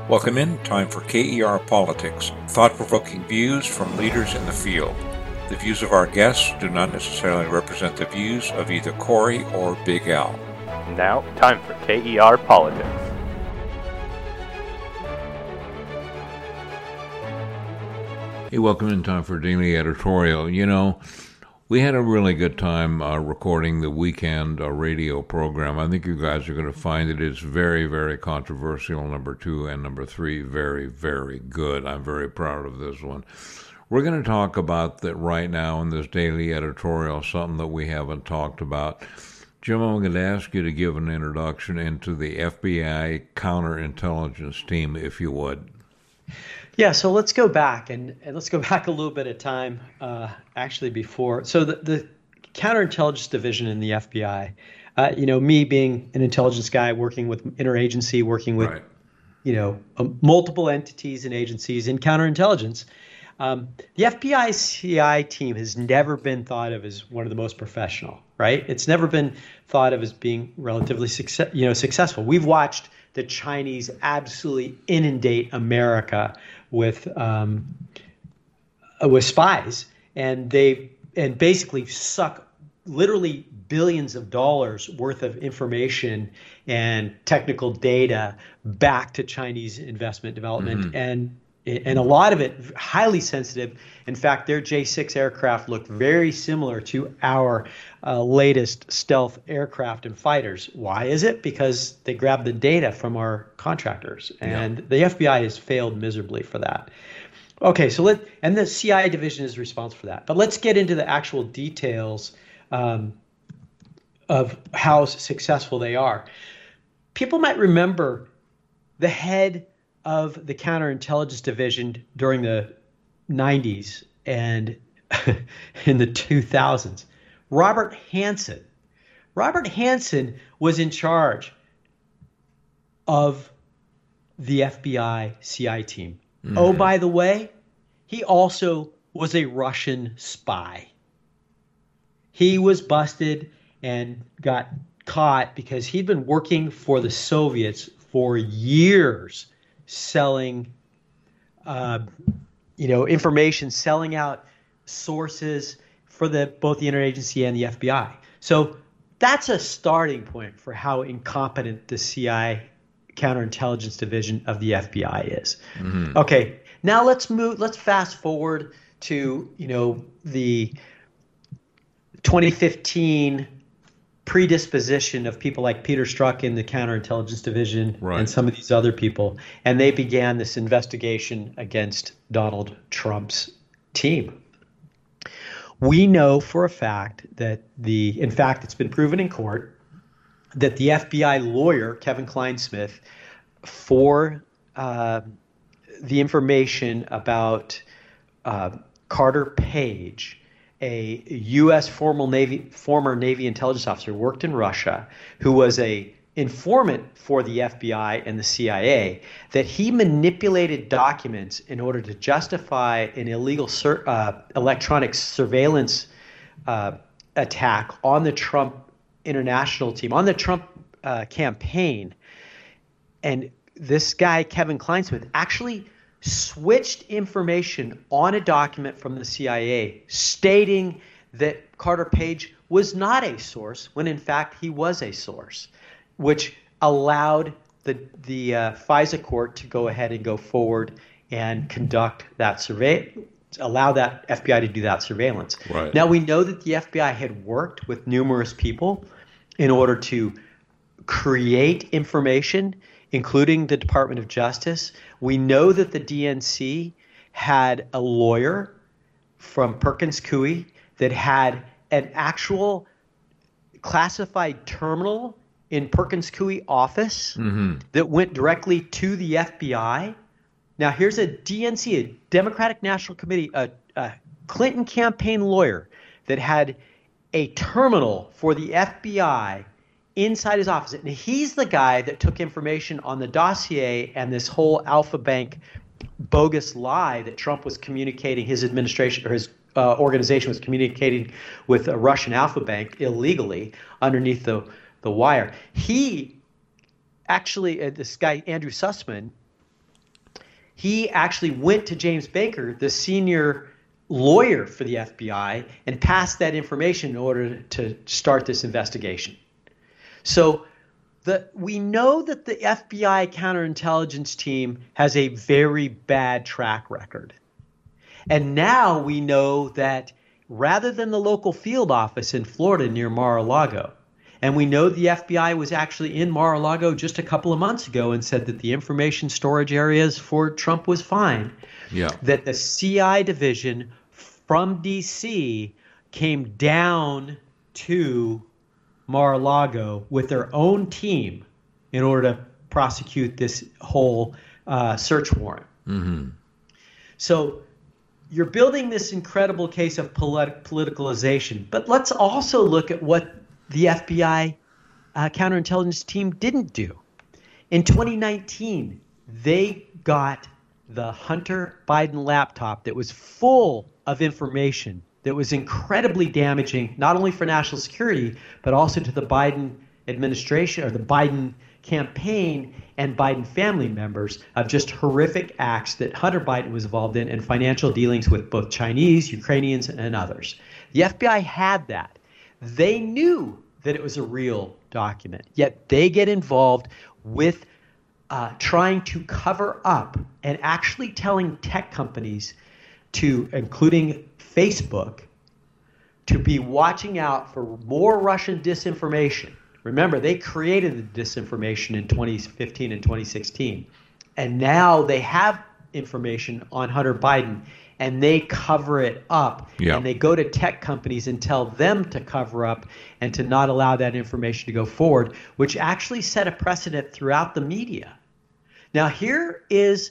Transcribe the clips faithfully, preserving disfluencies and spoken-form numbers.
Welcome in. Time for K E R Politics, thought-provoking views from leaders in the field. The views of our guests do not necessarily represent the views of either Corey or Big Al. Now, time for K E R Politics. Hey, welcome in. Time for Daily Editorial. You know, we had a really good time uh, recording the weekend uh, radio program. I think you guys are going to find it is very, very controversial, number two, and number three, very, very good. I'm very proud of this one. We're going to talk about that right now in this daily editorial, something that we haven't talked about. Jim, I'm going to ask you to give an introduction into the F B I counterintelligence team, if you would. Yeah, so let's go back, and, and let's go back a little bit of time, uh, actually before. So the, the counterintelligence division in the F B I, uh, you know, me being an intelligence guy, working with interagency, working with, right. you know, um, multiple entities and agencies in counterintelligence, um, the F B I C I team has never been thought of as one of the most professional, right? It's never been thought of as being relatively success, you know, successful. We've watched the Chinese absolutely inundate America with um, with spies, and they and basically suck literally billions of dollars worth of information and technical data back to Chinese investment development, mm-hmm. and and a lot of it highly sensitive. In fact, their J six aircraft look very similar to our uh, latest stealth aircraft and fighters. Why is it? Because they grabbed the data from our contractors, and yeah. the F B I has failed miserably for that. Okay, so let and the C I A division is responsible for that. But let's get into the actual details um, of how successful they are. People might remember the head of the counterintelligence division during the nineties and in the two thousands, Robert Hanssen. Robert Hanssen was in charge of the F B I C I team. Mm-hmm. Oh, by the way, he also was a Russian spy. He was busted and got caught because he'd been working for the Soviets for years, selling, uh, you know, information, selling out sources for the both the interagency and the F B I. So that's a starting point for how incompetent the C I A counterintelligence division of the F B I is. Mm-hmm. Okay, now let's move. Let's fast forward to you know the twenty fifteen predisposition of people like Peter Strzok in the counterintelligence division, right. and some of these other people, and they began this investigation against Donald Trump's team. We know for a fact that the, in fact, it's been proven in court that the F B I lawyer, Kevin Clinesmith, for uh, the information about uh, Carter Page, a U S former Navy former Navy intelligence officer, worked in Russia, who was a informant for the F B I and the C I A, that he manipulated documents in order to justify an illegal sur- uh, electronic surveillance uh, attack on the Trump international team, on the Trump uh, campaign. And this guy, Kevin Clinesmith, actually switched information on a document from the C I A stating that Carter Page was not a source when in fact he was a source, which allowed the the uh, FISA court to go ahead and go forward and conduct that survey, allow that F B I to do that surveillance. Right. Now we know that the F B I had worked with numerous people in order to create information, including the Department of Justice. We know that the D N C had a lawyer from Perkins Coie that had an actual classified terminal in Perkins Coie office mm-hmm. that went directly to the F B I. Now here's a D N C, a Democratic National Committee, a, a Clinton campaign lawyer that had a terminal for the F B I inside his office. And he's the guy that took information on the dossier and this whole Alpha Bank bogus lie that Trump was communicating, his administration or his uh, organization was communicating with a Russian Alpha Bank illegally underneath the, the wire. He actually, uh, this guy, Andrew Sussman, he actually went to James Baker, the senior lawyer for the F B I, and passed that information in order to start this investigation. So the, we know that the F B I counterintelligence team has a very bad track record. And now we know that rather than the local field office in Florida near Mar-a-Lago, and we know the F B I was actually in Mar-a-Lago just a couple of months ago and said that the information storage areas for Trump was fine. Yeah. That the C I division from D C came down to Mar-a-Lago with their own team in order to prosecute this whole uh, search warrant. Mm-hmm. So you're building this incredible case of polit- politicalization, but let's also look at what the F B I uh, counterintelligence team didn't do. In twenty nineteen, they got the Hunter Biden laptop that was full of information that was incredibly damaging, not only for national security, but also to the Biden administration or the Biden campaign and Biden family members of just horrific acts that Hunter Biden was involved in and financial dealings with both Chinese, Ukrainians, and others. The F B I had that. They knew that it was a real document, yet they get involved with uh, trying to cover up and actually telling tech companies to, including Facebook, to be watching out for more Russian disinformation. Remember, they created the disinformation in twenty fifteen and twenty sixteen, and now they have information on Hunter Biden, and they cover it up. Yeah. And they go to tech companies and tell them to cover up and to not allow that information to go forward, which actually set a precedent throughout the media. Now, here is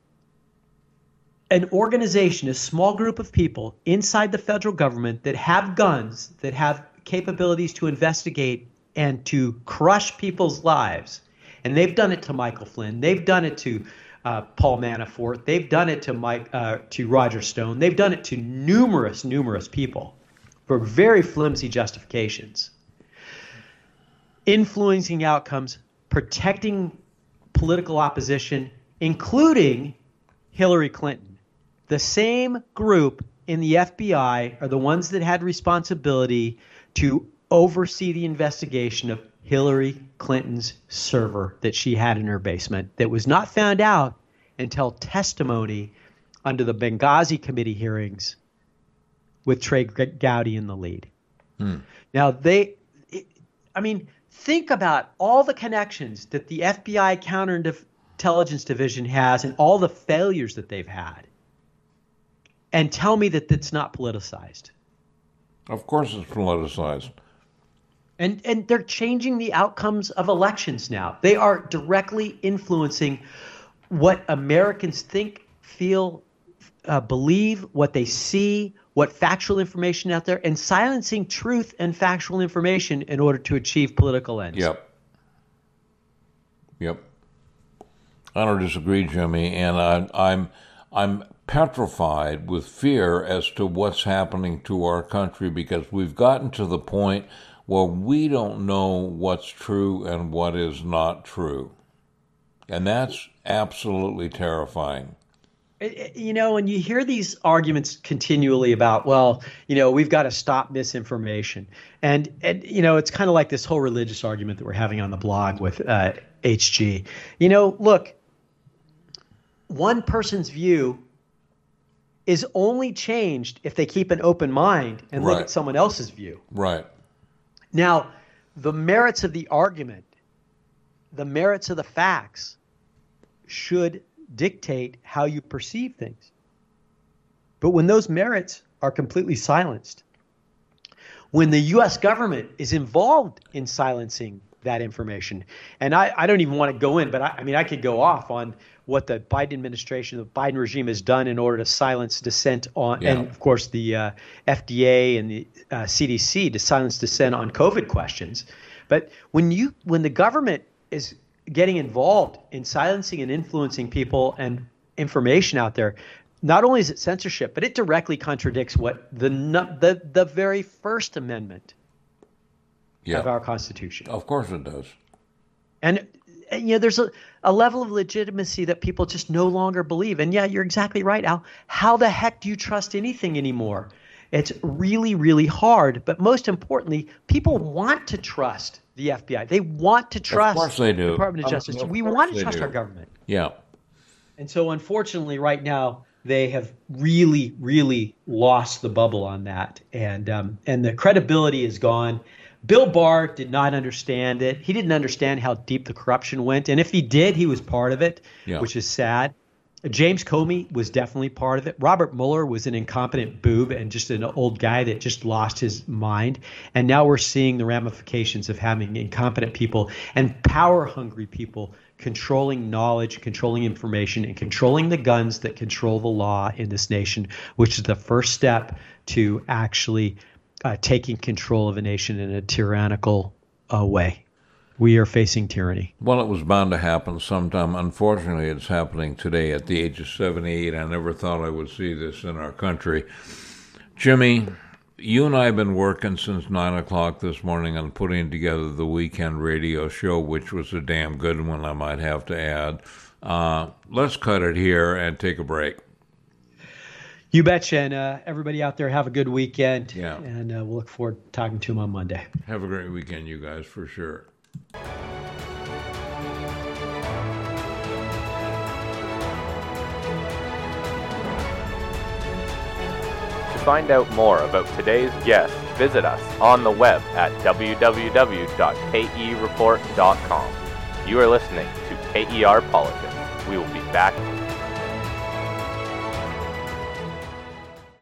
an organization, a small group of people inside the federal government that have guns, that have capabilities to investigate and to crush people's lives. And they've done it to Michael Flynn. They've done it to uh, Paul Manafort. They've done it to Mike, uh, to Roger Stone. They've done it to numerous, numerous people for very flimsy justifications. Influencing outcomes, protecting political opposition, including Hillary Clinton. The same group in the F B I are the ones that had responsibility to oversee the investigation of Hillary Clinton's server that she had in her basement that was not found out until testimony under the Benghazi committee hearings with Trey Gowdy in the lead. Hmm. Now, they, it, I mean, think about all the connections that the F B I counterintelligence division has and all the failures that they've had, and tell me that it's not politicized. Of course it's politicized. And and they're changing the outcomes of elections now. They are directly influencing what Americans think, feel, uh, believe, what they see, what factual information out there, and silencing truth and factual information in order to achieve political ends. Yep. Yep. I don't disagree, Jimmy, and I, I'm I'm petrified with fear as to what's happening to our country because we've gotten to the point where we don't know what's true and what is not true. And that's absolutely terrifying. You know, and you hear these arguments continually about, well, you know, we've got to stop misinformation. And, and you know, it's kind of like this whole religious argument that we're having on the blog with uh, H G. You know, look, one person's view is only changed if they keep an open mind and Right. look at someone else's view. Right. Now, the merits of the argument, the merits of the facts should dictate how you perceive things. But when those merits are completely silenced, when the U S government is involved in silencing that information, and I, I don't even want to go in, but I, I mean, I could go off on what the Biden administration, the Biden regime has done in order to silence dissent on, Yeah. and of course the uh, F D A and the uh, C D C to silence dissent on COVID questions. But when you, when the government is getting involved in silencing and influencing people and information out there, not only is it censorship, but it directly contradicts what the the the very First Amendment Yeah. of our Constitution. Of course it does. And you know, there's a, a level of legitimacy that people just no longer believe. And yeah, you're exactly right, Al. How the heck do you trust anything anymore? It's really, really hard. But most importantly, people want to trust the F B I. They want to trust of course they do. the Department of Um, Justice. of We course want to they trust do. our government. Yeah. And so unfortunately, right now, they have really, really lost the bubble on that. And um, and the credibility is gone. Bill Barr did not understand it. He didn't understand how deep the corruption went. And if he did, he was part of it, Yeah. which is sad. James Comey was definitely part of it. Robert Mueller was an incompetent boob and just an old guy that just lost his mind. And now we're seeing the ramifications of having incompetent people and power-hungry people controlling knowledge, controlling information, and controlling the guns that control the law in this nation, which is the first step to actually uh, taking control of a nation in a tyrannical uh, way. We are facing tyranny. Well, it was bound to happen sometime. Unfortunately, it's happening today at the age of seventy-eight. I never thought I would see this in our country. Jimmy, you and I have been working since nine o'clock this morning on putting together the weekend radio show, which was a damn good one, I might have to add. Uh, let's cut it here and take a break. You betcha. And uh, everybody out there, have a good weekend. Yeah. And uh, we'll look forward to talking to them on Monday. Have a great weekend, you guys, for sure. To find out more about today's guest, visit us on the web at w w w dot k e report dot com. You are listening to K E R Politics. We will be back